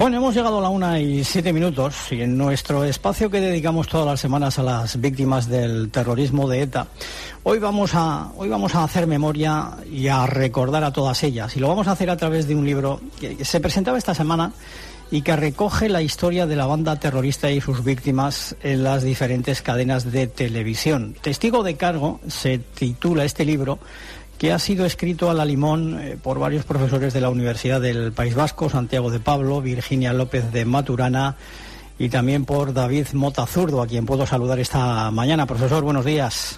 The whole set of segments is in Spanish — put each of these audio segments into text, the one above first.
Bueno, hemos llegado a la 1:07 y en nuestro espacio que dedicamos todas las semanas a las víctimas del terrorismo de ETA, hoy vamos a hacer memoria y a recordar a todas ellas. Y lo vamos a hacer a través de un libro que se presentaba esta semana y que recoge la historia de la banda terrorista y sus víctimas en las diferentes cadenas de televisión. Testigo de cargo se titula este libro, que ha sido escrito a la limón por varios profesores de la Universidad del País Vasco, Santiago de Pablo, Virginia López de Maturana y también por David Mota Zurdo, a quien puedo saludar esta mañana. Profesor, buenos días.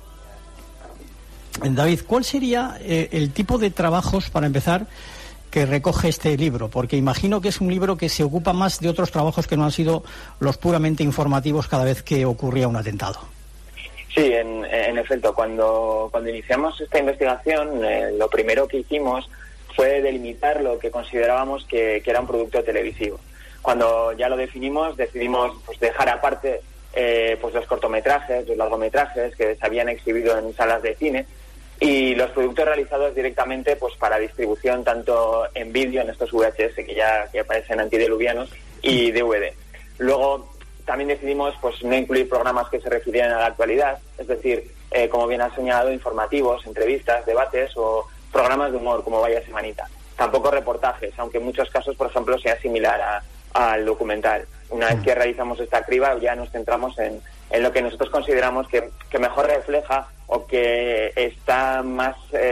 David, ¿cuál sería el tipo de trabajos, para empezar, que recoge este libro? Porque imagino que es un libro que se ocupa más de otros trabajos que no han sido los puramente informativos cada vez que ocurría un atentado. Sí, en efecto, cuando iniciamos esta investigación, lo primero que hicimos fue delimitar lo que considerábamos que era un producto televisivo. Cuando ya lo definimos, decidimos dejar aparte los cortometrajes, los largometrajes que se habían exhibido en salas de cine y los productos realizados directamente para distribución tanto en vídeo, en estos VHS que aparecen antidiluvianos, y DVD. Luego también decidimos no incluir programas que se refirieran a la actualidad, es decir, como bien ha señalado, informativos, entrevistas, debates o programas de humor como Vaya Semanita. Tampoco reportajes, aunque en muchos casos, por ejemplo, sea similar al documental. Una vez que realizamos esta criba, ya nos centramos en lo que nosotros consideramos que mejor refleja o que está más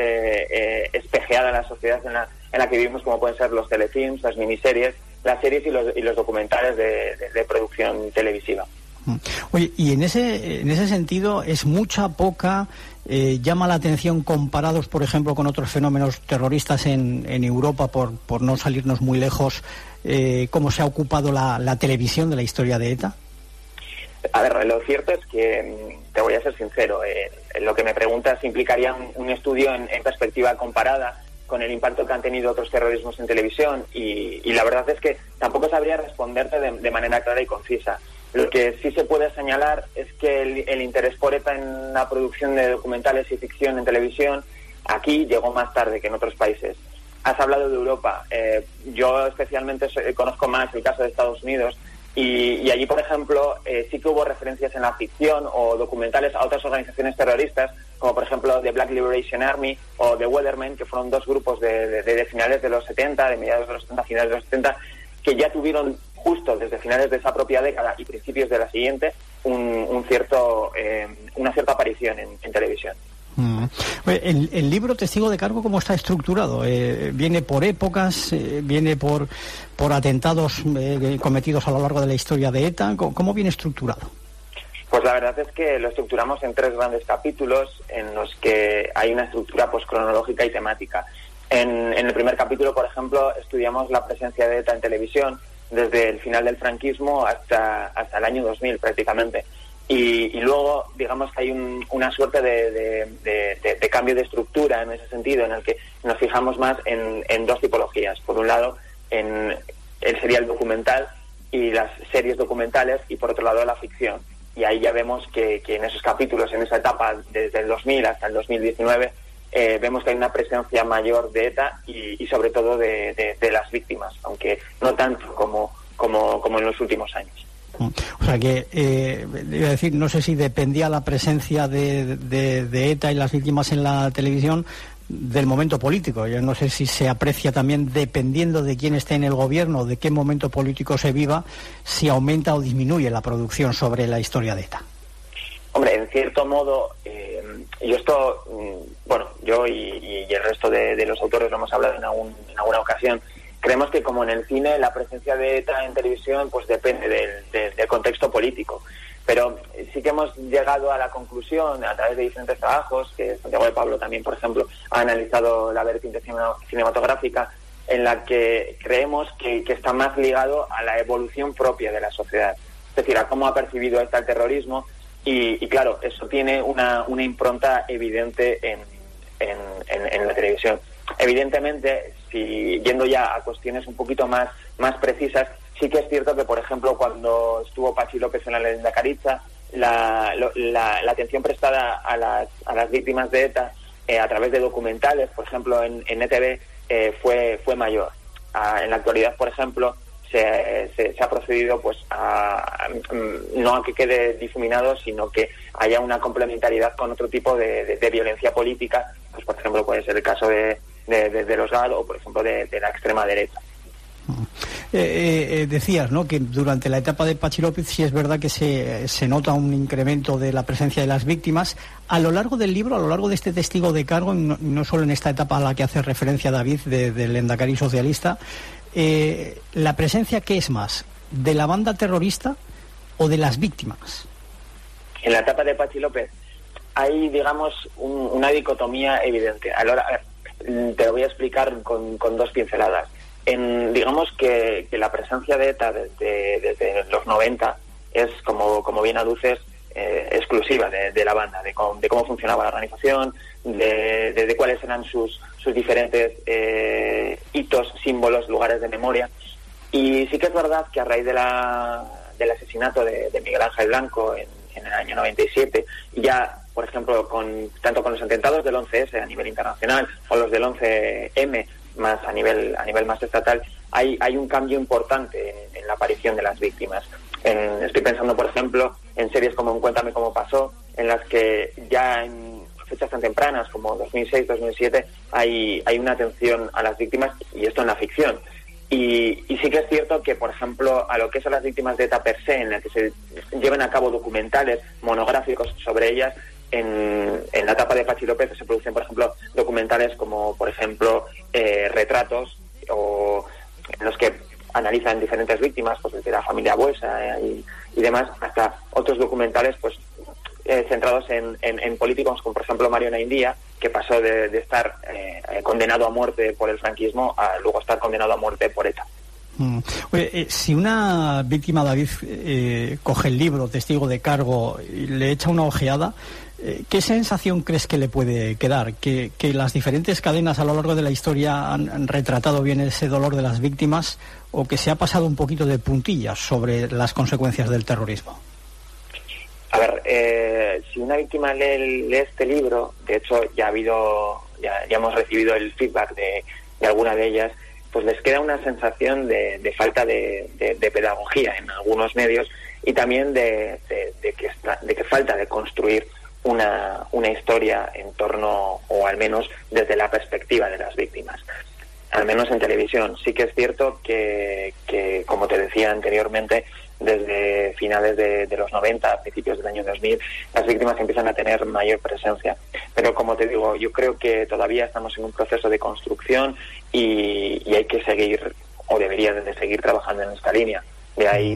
espejeada en la sociedad en la que vivimos, como pueden ser los telefilms, las miniseries, las series y los documentales de producción televisiva. Oye, y en ese sentido, ¿es mucha, poca? ¿Llama la atención comparados, por ejemplo, con otros fenómenos terroristas en Europa, por no salirnos muy lejos, cómo se ha ocupado la televisión de la historia de ETA? A ver, lo cierto es que, te voy a ser sincero, lo que me preguntas implicaría un estudio en perspectiva comparada con el impacto que han tenido otros terrorismos en televisión y la verdad es que tampoco sabría responderte de manera clara y concisa. Lo que sí se puede señalar es que el interés por ETA en la producción de documentales y ficción en televisión aquí llegó más tarde que en otros países. Has hablado de Europa. Yo especialmente conozco más el caso de Estados Unidos y allí, por ejemplo, sí que hubo referencias en la ficción o documentales a otras organizaciones terroristas, como por ejemplo The Black Liberation Army o The Weathermen, que fueron dos grupos de finales de los 70, de mediados de los 70, finales de los 70, que ya tuvieron justo desde finales de esa propia década y principios de la siguiente una cierta aparición en televisión. El libro Testigo de cargo, ¿cómo está estructurado? ¿Viene por épocas? ¿Viene por atentados cometidos a lo largo de la historia de ETA? ¿Cómo viene estructurado? Pues la verdad es que lo estructuramos en 3 grandes capítulos en los que hay una estructura cronológica y temática. En el primer capítulo, por ejemplo, estudiamos la presencia de ETA en televisión desde el final del franquismo hasta el año 2000 prácticamente. Y luego, digamos que hay una suerte de cambio de estructura en ese sentido, en el que nos fijamos más en 2 tipologías. Por un lado, sería el documental y las series documentales, y por otro lado, la ficción. Y ahí ya vemos que en esos capítulos, en esa etapa, desde el 2000 hasta el 2019, vemos que hay una presencia mayor de ETA y sobre todo de las víctimas, aunque no tanto como en los últimos años. O sea que, iba a decir, no sé si dependía la presencia de ETA y las víctimas en la televisión del momento político. Yo no sé si se aprecia también, dependiendo de quién esté en el gobierno, de qué momento político se viva, si aumenta o disminuye la producción sobre la historia de ETA. Hombre, en cierto modo, yo y el resto de los autores lo hemos hablado en alguna ocasión. Creemos que, como en el cine, la presencia de ETA en televisión depende del contexto político. Pero sí que hemos llegado a la conclusión, a través de diferentes trabajos, que Santiago de Pablo también, por ejemplo, ha analizado la vertiente cinematográfica, en la que creemos que está más ligado a la evolución propia de la sociedad. Es decir, a cómo ha percibido ETA el terrorismo. Y claro, eso tiene una impronta evidente en la televisión. Evidentemente, yendo ya a cuestiones un poquito más precisas, sí que es cierto que, por ejemplo, cuando estuvo Patxi López en la lehendakaritza, la atención prestada a las víctimas de ETA a través de documentales, por ejemplo, en ETV, fue mayor. En la actualidad, por ejemplo, se ha procedido pues no a que quede difuminado, sino que haya una complementariedad con otro tipo de violencia política, pues por ejemplo puede ser el caso de los GAL o por ejemplo de la extrema derecha. Decías, ¿no?, que durante la etapa de Patxi López sí es verdad que se nota un incremento de la presencia de las víctimas. A lo largo del libro, a lo largo de este testigo de cargo, no solo en esta etapa a la que hace referencia David del Lehendakari socialista, la presencia, ¿qué es más? ¿De la banda terrorista o de las víctimas? En la etapa de Patxi López hay, digamos, una dicotomía evidente. Te lo voy a explicar con dos pinceladas. Digamos que la presencia de ETA desde los 90 es, como bien aduces, exclusiva de la banda, de cómo funcionaba la organización, de cuáles eran sus diferentes hitos, símbolos, lugares de memoria. Y sí que es verdad que a raíz del asesinato de Miguel Ángel Blanco en el año 97, ya, por ejemplo, tanto con los atentados del 11S a nivel internacional o los del 11M más a nivel más estatal, hay un cambio importante en la aparición de las víctimas. Estoy pensando, por ejemplo, en series como Cuéntame cómo pasó, en las que ya en fechas tan tempranas como 2006, 2007 hay una atención a las víctimas, y esto en la ficción. Y sí que es cierto que, por ejemplo, a lo que son las víctimas de ETA per se, en las que se lleven a cabo documentales monográficos sobre ellas, en la etapa de Patxi López se producen, por ejemplo, documentales como, por ejemplo, retratos, o en los que analizan diferentes víctimas, pues desde la familia Buesa y demás, hasta otros documentales pues centrados en políticos como, por ejemplo, Mario Naindía, que pasó de estar condenado a muerte por el franquismo a luego estar condenado a muerte por ETA. Oye, si una víctima, David, coge el libro Testigo de Cargo y le echa una ojeada, ¿qué sensación crees que le puede quedar? ¿Que las diferentes cadenas a lo largo de la historia han retratado bien ese dolor de las víctimas, o que se ha pasado un poquito de puntillas sobre las consecuencias del terrorismo? A ver, si una víctima lee este libro, de hecho ya hemos recibido el feedback de alguna de ellas, pues les queda una sensación de falta de pedagogía en algunos medios, y también de que falta de construir una historia en torno, o al menos desde la perspectiva de las víctimas. Al menos en televisión. Sí que es cierto que como te decía anteriormente, desde finales de los 90, principios del año 2000, las víctimas empiezan a tener mayor presencia. Pero como te digo, yo creo que todavía estamos en un proceso de construcción y hay que seguir, o debería de seguir trabajando en esta línea. De ahí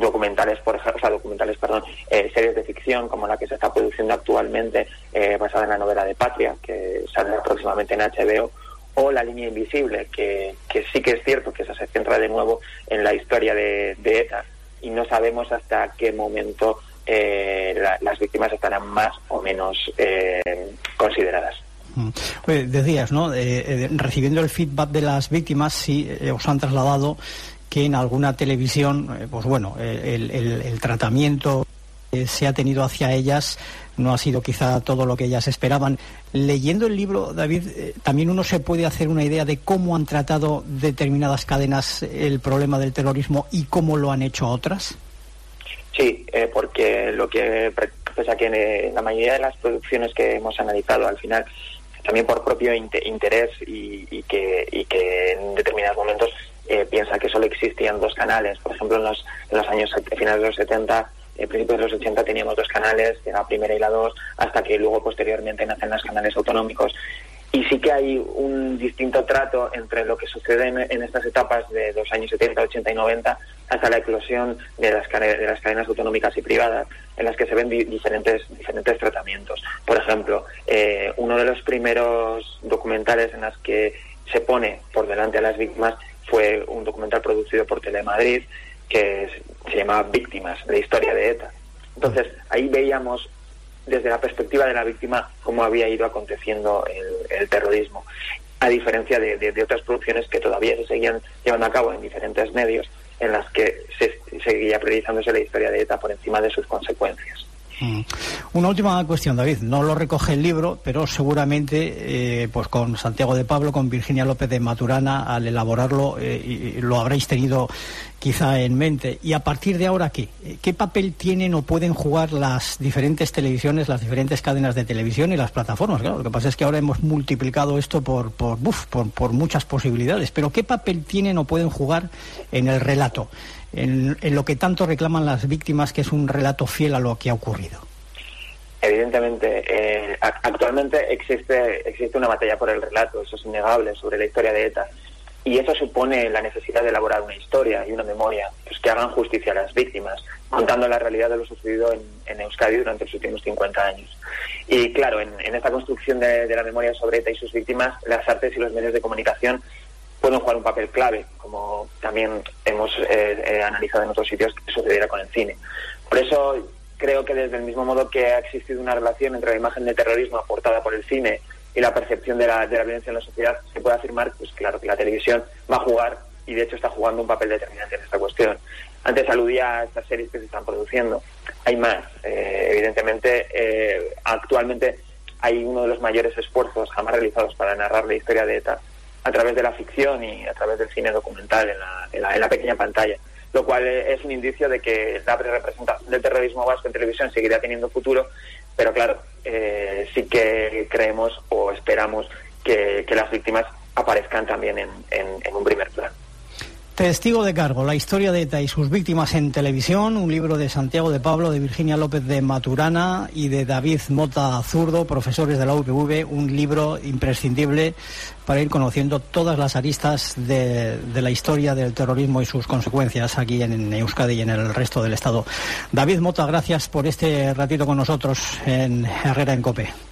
series de ficción como la que se está produciendo actualmente, basada en la novela de Patria, que saldrá próximamente en HBO, o La línea invisible, que sí que es cierto que esa se centra de nuevo en la historia de ETA, y no sabemos hasta qué momento las víctimas estarán más o menos consideradas. Oye, decías, ¿no? Recibiendo el feedback de las víctimas, sí os han trasladado que en alguna televisión, pues bueno, el tratamiento que se ha tenido hacia ellas no ha sido quizá todo lo que ellas esperaban. Leyendo el libro, David, también uno se puede hacer una idea de cómo han tratado determinadas cadenas el problema del terrorismo y cómo lo han hecho otras. Sí, porque pese a que en la mayoría de las producciones que hemos analizado, al final, también por propio interés y que en determinados momentos piensa que solo existían dos canales. Por ejemplo, en los años finales de los 70, principios de los 80 teníamos dos canales, la primera y la 2, hasta que luego posteriormente nacen los canales autonómicos. Y sí que hay un distinto trato entre lo que sucede en estas etapas de los años 70, 80 y 90 hasta la eclosión de las cadenas autonómicas y privadas, en las que se ven diferentes tratamientos. Por ejemplo, uno de los primeros documentales en las que se pone por delante a las víctimas fue un documental producido por Telemadrid que se llamaba Víctimas, la historia de ETA. Entonces, ahí veíamos desde la perspectiva de la víctima cómo había ido aconteciendo el terrorismo, a diferencia de otras producciones que todavía se seguían llevando a cabo en diferentes medios, en las que se seguía priorizándose la historia de ETA por encima de sus consecuencias. Una última cuestión, David. No lo recoge el libro, pero seguramente pues con Santiago de Pablo, con Virginia López de Maturana, al elaborarlo lo habréis tenido quizá en mente. Y a partir de ahora, ¿qué papel tienen o pueden jugar las diferentes televisiones, las diferentes cadenas de televisión y las plataformas? Claro, lo que pasa es que ahora hemos multiplicado esto por muchas posibilidades. Pero ¿qué papel tienen o pueden jugar en el relato, en lo que tanto reclaman las víctimas, que es un relato fiel a lo que ha ocurrido? Evidentemente, actualmente existe una batalla por el relato, eso es innegable, sobre la historia de ETA. Y eso supone la necesidad de elaborar una historia y una memoria pues, que hagan justicia a las víctimas, contando la realidad de lo sucedido en Euskadi durante los últimos 50 años. Y claro, en esta construcción de la memoria sobre ETA y sus víctimas, las artes y los medios de comunicación pueden jugar un papel clave, como también hemos analizado en otros sitios que sucediera con el cine. Por eso creo que desde el mismo modo que ha existido una relación entre la imagen de terrorismo aportada por el cine y la percepción de la violencia en la sociedad, se puede afirmar, pues claro, que la televisión va a jugar, y de hecho está jugando un papel determinante en esta cuestión. Antes aludía a estas series que se están produciendo. Hay más. Evidentemente, actualmente hay uno de los mayores esfuerzos jamás realizados para narrar la historia de ETA a través de la ficción y a través del cine documental en la pequeña pantalla, lo cual es un indicio de que la representación del terrorismo vasco en televisión seguirá teniendo futuro, pero claro, sí que creemos o esperamos que las víctimas aparezcan también en un primer plano. Testigo de cargo, la historia de ETA y sus víctimas en televisión, un libro de Santiago de Pablo, de Virginia López de Maturana y de David Mota Zurdo, profesores de la UPV, un libro imprescindible para ir conociendo todas las aristas de la historia del terrorismo y sus consecuencias aquí en Euskadi y en el resto del Estado. David Mota, gracias por este ratito con nosotros en Herrera en COPE.